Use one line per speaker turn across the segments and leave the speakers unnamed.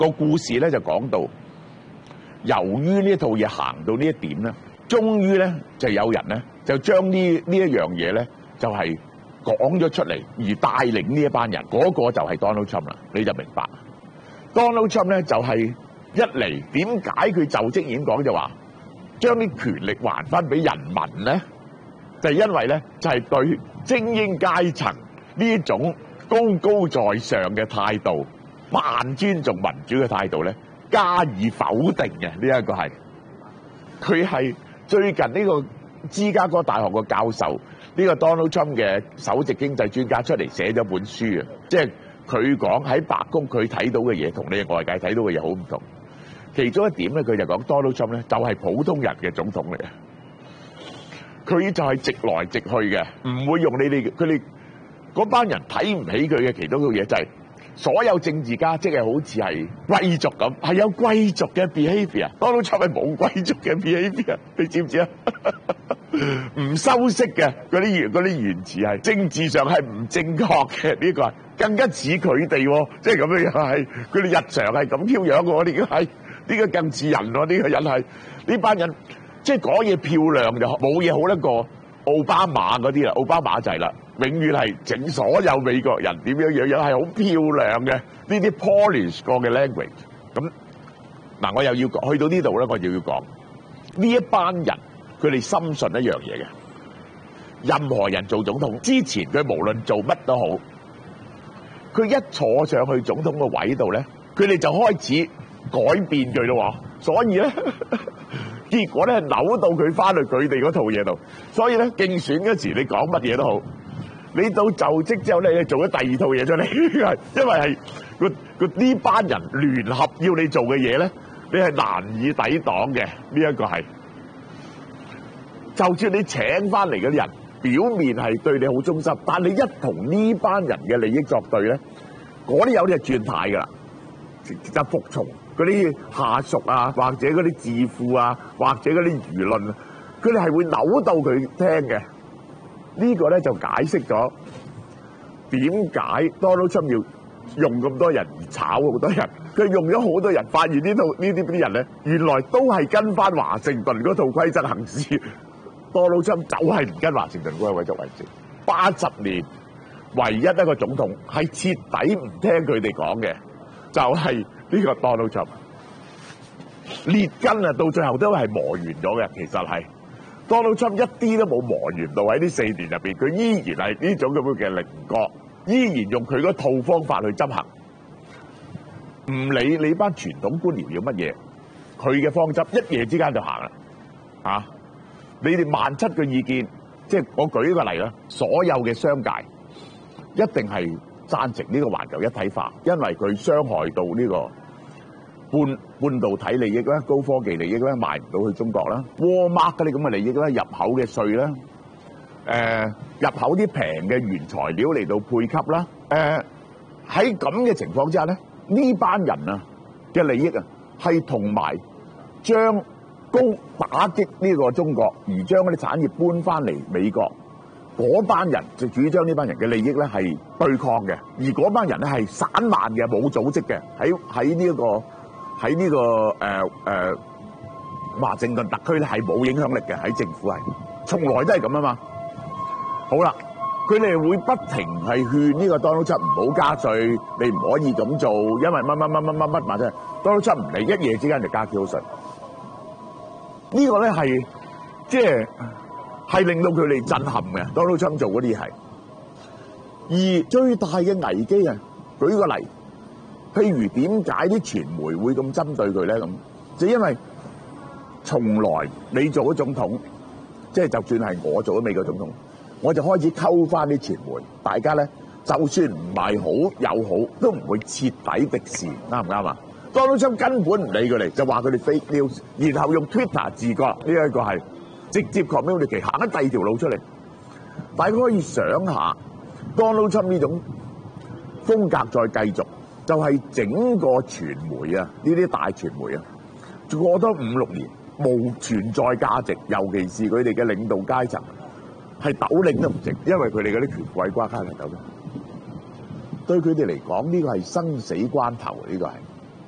個故事咧就講到，由於呢套嘢行到呢一點咧，終於咧就有人咧就將呢一樣嘢咧就係講咗出嚟，而帶領呢一班人，嗰個就係 Donald Trump 啦，你就明白。Donald Trump 咧就係一嚟點解佢就職演講就話將啲權力還翻俾人民咧，就係因為咧就係對精英階層呢種高高在上嘅態度，扮尊重民主嘅態度咧，加以否定嘅。呢一個係佢係最近呢個芝加哥大學嘅教授，呢個 Donald Trump 嘅首席經濟專家出嚟寫咗本書啊，即係佢講喺白宮佢睇到嘅嘢同你外界睇到嘅嘢好唔同。其中一點咧，佢就講 Donald Trump 咧就係普通人嘅總統嚟嘅，佢就係直來直去嘅，唔會用你哋佢哋嗰班人睇唔起佢嘅其中一個嘢就係所有政治家即係好似係貴族咁，係有貴族嘅 behavior。Donald Trump 係冇貴族嘅 behavior， 你知唔知啊？唔修飾嘅嗰啲言辭係政治上係唔正確嘅，呢個係更加似佢哋喎，即係咁樣樣係佢哋日常係咁挑樣嘅，呢個係呢個更似人喎，呢個人係呢班人即係講嘢漂亮就冇嘢好得過奧巴馬嗰啲啦，奧巴馬就係啦。永遠係整所有美國人點樣係好漂亮嘅呢啲 polish 過嘅 language。咁嗱，我又要去到呢度咧，我又要講呢一班人，佢哋深信一樣嘢嘅。任何人做總統之前，佢無論做乜都好，佢一坐上去總統個位度咧，佢哋就開始改變佢咯。所以咧，結果咧扭到佢翻去佢哋嗰套嘢度。所以咧，競選嗰時你講乜嘢都好。你到就職之後咧，你做咗第二套嘢出嚟，因為係呢班人聯合要你做嘅嘢咧，你係難以抵擋嘅。呢一個係，就算你請翻嚟嗰啲人，表面係對你好忠心，但你一同呢班人嘅利益作對咧，嗰啲有啲係轉態噶啦，就服從嗰啲下屬啊，或者嗰啲智庫啊，或者嗰啲輿論啊，佢哋係會扭到佢聽嘅。呢個咧就解釋咗點解 Donald Trump 要用咁多人而炒好多人。佢用咗好多人，發現呢啲人咧，原來都係跟翻華盛頓嗰套規則行事。Donald Trump 就係唔跟華盛頓嗰個規則為政。80年唯一一個總統係徹底唔聽佢哋講嘅，就係呢個 Donald Trump。列根啊，到最後都係磨完咗嘅，其實係。Donald Trump 一啲都冇磨完到喺呢4年入邊，佢依然係呢種咁樣嘅稜角，依然用佢嗰套方法去執行，唔理你班傳統官僚要乜嘢，佢嘅方針一夜之間就行啦。啊，你哋17000個意見，即係我舉一個例啦，所有嘅商界一定係贊成呢個環球一體化，因為佢傷害到呢個半導體利益啦、高科技利益啦，賣唔到去中國啦。Walmart 嗰啲咁嘅利益啦、入口嘅稅啦、入口啲平嘅原材料嚟到配給啦。喺咁嘅情況之下咧，呢班人啊嘅利益啊，係同埋將打擊呢個中國，而將嗰啲產業搬翻嚟美國，嗰班人就主張呢班人嘅利益咧係對抗嘅，而嗰班人咧係散漫嘅、冇組織嘅，喺呢個華盛頓特區咧係冇影響力嘅，喺政府係從來都係咁啊嘛。好啦，佢哋會不停係勸呢個 Donald Trump 唔好加稅，你唔可以咁做，因為乜或者 Donald Trump 唔理，一夜之間就加幾多稅。呢個咧係即係令到佢哋震撼嘅。Donald Trump 做嗰啲係，而最大嘅危機啊，舉個例。譬如點解啲傳媒會咁針對佢咧？咁就因為從來你做咗總統，即係就算係我做咗美國總統，我就開始溝翻啲傳媒，大家咧就算唔係好友好，都唔會徹底敵視，啱唔啱啊？Donald Trump根本唔理佢哋，就話佢哋 fake news，然後用 Twitter 自覺呢一個係直接 communicate，行緊第二條路出嚟。大家可以想下 Donald Trump 呢種風格再繼續。就係整個傳媒啊，呢啲大傳媒啊，過多5-6年冇存在價值，尤其是佢哋嘅領導階層係斗零都唔值，因為佢哋嗰啲權貴瓜家嚟斗零，對佢哋嚟講呢個係生死關頭，呢個係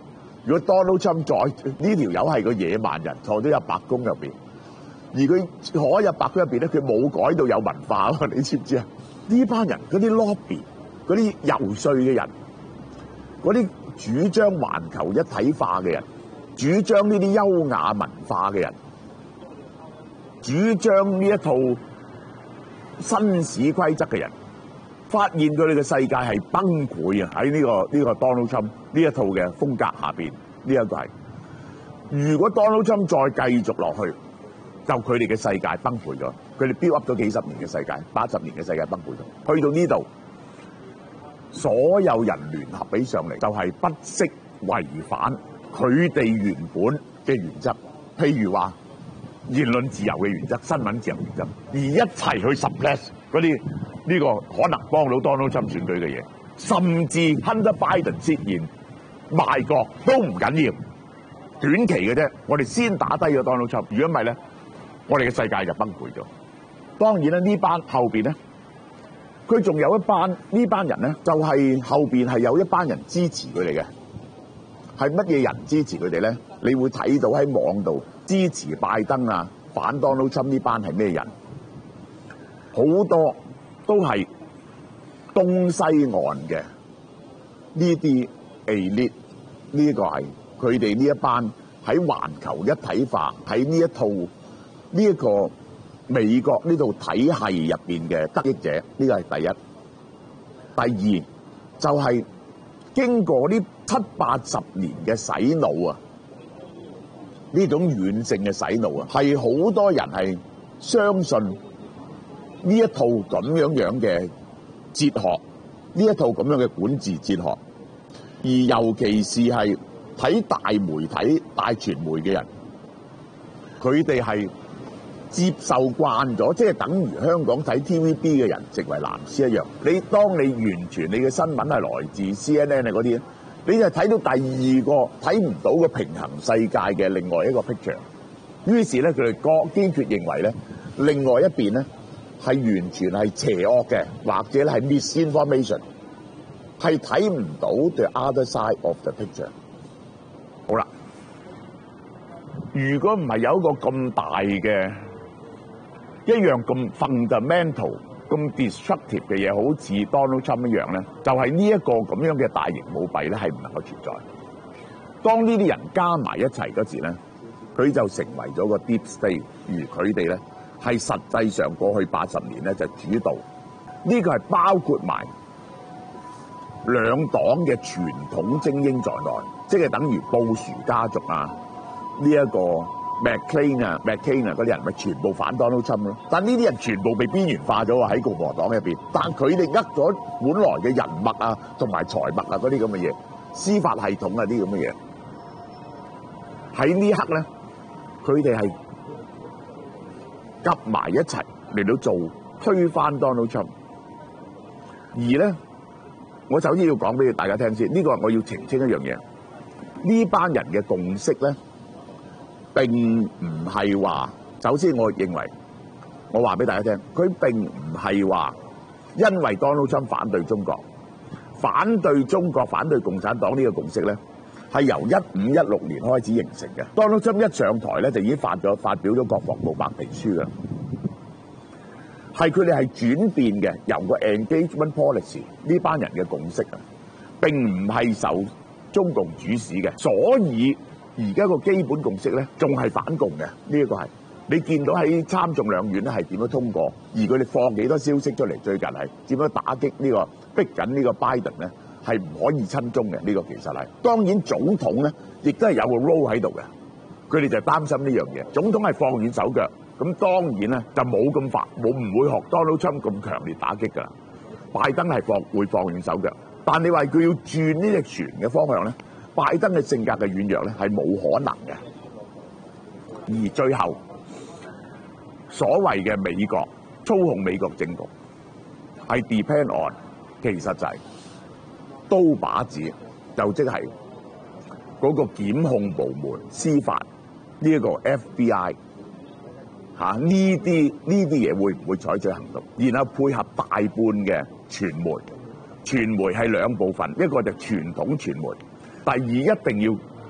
如果 Donald Trump 再呢條友係個野蠻人，坐咗入白宮入邊，而佢坐入白宮入邊咧，佢冇改到有文化喎，你知唔知啊？呢班人嗰啲 lobby、嗰啲游說嘅人、嗰啲主張環球一體化嘅人、主張呢啲優雅文化嘅人、主張呢一套紳士規則嘅人，發現佢哋嘅世界係崩潰啊！喺呢個 Donald Trump 呢一套嘅風格下邊，呢一個係如果 Donald Trump 再繼續落去，就佢哋嘅世界崩潰咗。佢哋 build up 咗幾十年嘅世界，80年嘅世界崩潰咗。去到呢度，所有人聯合起上嚟，就係不惜違反佢哋原本嘅原則，譬如話言論自由嘅原則、新聞自由原則，而一齊去 suppress 嗰啲呢個可能幫到 Donald Trump 選舉嘅嘢，甚至 Hunter Biden 涉嫌賣國都唔緊要，短期嘅啫。我哋先打低咗 Donald Trump， 如果唔係咧，我哋嘅世界就崩潰咗。當然啦，呢班後邊咧，佢仲有一班呢班人咧，就係後邊係有一班人支持佢哋嘅。係乜嘢人支持佢哋咧？你會睇到喺網度支持拜登啊、反 Donald Trump 呢班係咩人？好多都係東西岸嘅呢啲 elite， 呢個係佢哋呢一班喺環球一體化喺呢一套呢一個美國呢套體系入邊嘅得益者，呢個係第一。第二就係經過呢70-80年嘅洗腦啊，呢種軟性嘅洗腦啊，係好多人係相信呢一套咁樣嘅哲學，呢一套咁樣嘅管治哲學，而尤其是係睇大媒體、大傳媒嘅人，佢哋係接受慣咗，即係等於香港睇 TVB 嘅人食為藍絲一樣。當你完全你嘅新聞係來自 CNN 嗰啲，你就睇到第二個睇唔到嘅平衡世界嘅另外一個 picture。於是咧，佢哋堅決認為咧，另外一邊咧係完全係邪惡嘅，或者係 misinformation， 係睇唔到 the other side of the picture。好啦，如果唔係有一個咁大嘅一樣咁 fundamental、咁 destructive 嘅嘢，好似 Donald Trump 一樣咧，就係呢一個咁樣嘅大型舞弊咧，係唔能夠存在。當呢啲人加埋一齊嗰時咧，佢就成為咗個 deep state， 而佢哋咧係實際上過去80年咧就主導。呢個係包括埋兩黨嘅傳統精英在內，即係等於布殊家族啊，呢一個McCain 啊嗰啲人咪全部反 Donald Trump 咯，但呢啲人全部被邊緣化咗喎喺共和黨入邊，但佢哋呃咗本來嘅人脈啊同埋財脈啊嗰啲咁嘅嘢，司法系統啊啲咁嘅嘢，喺呢一刻咧，佢哋係夾埋一齊嚟到做推翻 Donald Trump， 而咧我首先要講俾大家聽先，呢個我要澄清一樣嘢，呢班人嘅共識咧。並唔係話，首先我認為，我話俾大家聽，佢並唔係話因為 Donald Trump 反對中國、反對中國、反對共產黨呢個共識咧，係由1516年開始形成嘅。Donald Trump 一上台咧，就已經發表咗國防部白皮書㗎，係佢哋係轉變嘅，由個 engagement policy 呢班人嘅共識啊，並唔係受中共主使嘅，所以。而家個基本共識咧，仲係反共嘅，呢一個係你見到喺參眾兩院咧係點樣通過，而佢哋放幾多消息出嚟，最近係點樣打擊呢個逼緊呢個 Biden 咧，係唔可以親中嘅，呢個其實係。當然總統咧，亦都係有個 role 喺度嘅，佢哋就擔心呢樣嘢。總統係放軟手腳，咁當然咧就冇咁快，唔會學 Donald Trump 咁強烈打擊㗎啦。拜登係會放軟手腳，但你話佢要轉呢隻船嘅方向咧？拜登嘅性格嘅軟弱咧，係冇可能嘅。而最後所謂嘅美國操控美國政局，係 depend on， 其實就係刀把子，就即係嗰個檢控部門、司法呢一個 FBI 呢啲嘢會唔會採取行動？然後配合大半嘅傳媒係兩部分，一個就傳統傳媒。第二，一定要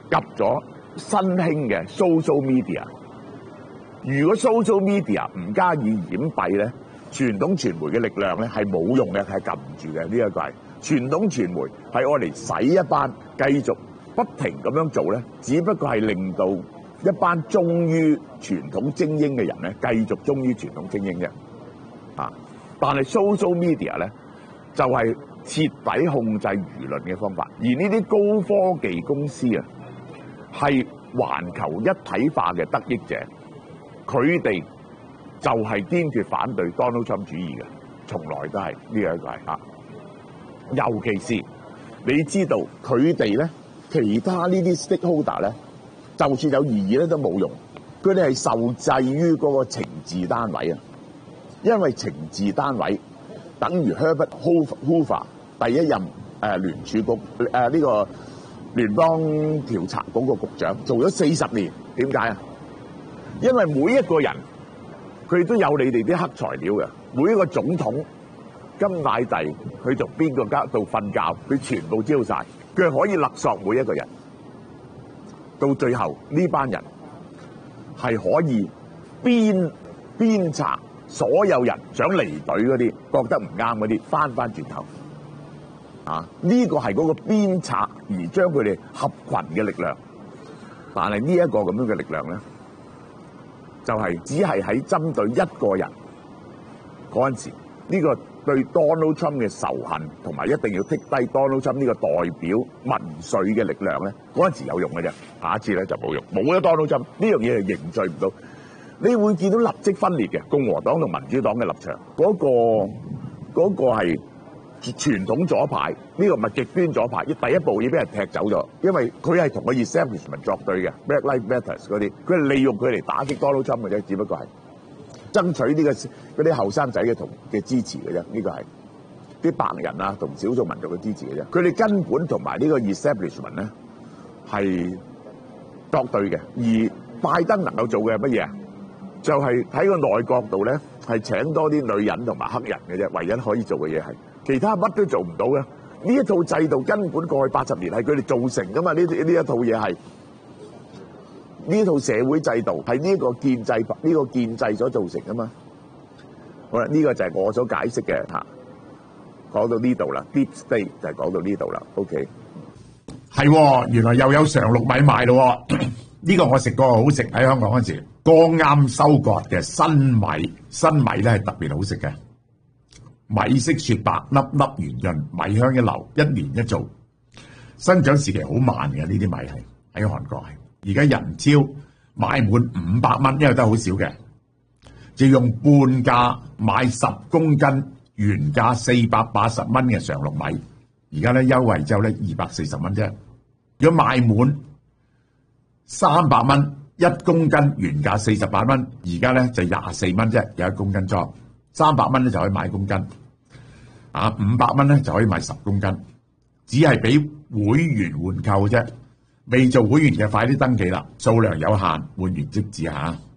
及咗新興嘅 social media。如果 social media 唔加以掩蔽咧，傳統傳媒嘅力量咧係冇用嘅，係撳唔住嘅。呢一個係傳統傳媒係愛嚟洗一班繼續不停咁樣做咧，只不過係令到一班忠於傳統精英嘅人咧繼續忠於傳統精英啫。但係 social media 咧就係徹底控制輿論嘅方法，而呢啲高科技公司啊係環球一體化嘅得益者，佢哋就係堅決反對 Donald Trump 主義嘅，從來都係呢一個係尤其是你知道佢哋咧，其他呢啲 stakeholder 咧，就算有異議咧都冇用，佢哋係受制於嗰個情治單位啊，因為情治單位等於 Herbert Hoover 第一任聯儲局呢個聯邦調查局個局長，做咗40年，點解啊？因為每一個人佢都有你哋啲黑材料嘅，每一個總統甘乃迪佢從邊個家度瞓覺，佢全部知道晒，佢可以勒索每一個人，到最後呢班人係可以鞭策所有人想離隊嗰啲，覺得唔啱嗰啲翻轉頭。呢個係嗰個鞭策而將佢哋合群嘅力量，但係呢一個咁樣嘅力量咧，就係只係喺針對一個人嗰陣時，呢個對 Donald Trump 嘅仇恨同埋一定要剔低 Donald Trump 呢個代表民粹嘅力量咧，嗰陣時有用嘅啫，下一次咧就冇用，冇咗 Donald Trump 呢樣嘢係凝聚唔到，你會見到立即分裂嘅共和黨同民主黨嘅立場，嗰個係傳統左派，呢個唔係極端左派，第一步已經俾人踢走咗，因為佢係同個 establishment 作對嘅 Black Lives Matter 嗰啲，佢係利用佢嚟打擊 Donald Trump 嘅啫，只不過係爭取呢個嗰啲後生仔嘅支持嘅啫，呢個係啲白人啊同少數民族嘅支持嘅啫，佢哋根本同埋呢個 establishment 咧係作對嘅，而拜登能夠做嘅係乜嘢啊？就係喺個內閣度咧係請多啲女人同埋黑人嘅啫，唯一可以做嘅嘢係。其他乜都做唔到嘅，呢一套制度根本過去80年係佢哋造成噶嘛，呢一套嘢係呢套社會制度係呢個建制所造成噶嘛。好啦，呢個就係我所解釋嘅嚇，講到呢度啦 ，Deep State 就係講到呢度啦。OK，
係，原來又有常綠米賣咯。呢個我食過，好食，喺香港嗰陣時，剛啱收割嘅新米咧係特別好食嘅。米色雪白，粒粒圓潤，米香一流，一年一造。生長時期好慢嘅，呢啲米係喺韓國係。而家人超買滿500蚊，因為都好少嘅，就用半價買10公斤，原價480蚊嘅常綠米。而家咧優惠之後咧240蚊啫。如果買滿300蚊1公斤，原價48蚊，而家咧就24蚊啫，有1公斤裝。300蚊咧就可以買1公斤，500蚊咧就可以買10公斤，只係俾會員換購啫。未做會員嘅快啲登記啦，數量有限，換完即止嚇。